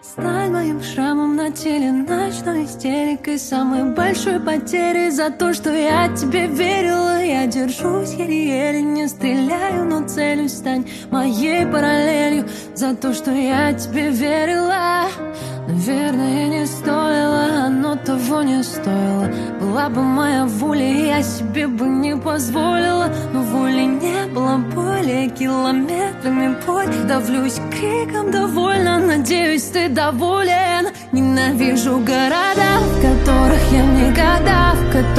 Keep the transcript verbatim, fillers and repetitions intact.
Стань моим шрамом на теле, ночной истерикой, самой большой потерей за то, что я тебе верила. Я держусь еле-еле, не стреляю, но целюсь. Стань моей параллелью за то, что я тебе верила. Наверное, не стоило, оно того не стоило. Была бы моя воля, я себе бы не позволила. Но воли не было, боли километрами боль. Давлюсь криком довольно, надеюсь, ты доволен. Ненавижу города, в которых я никогда, в которых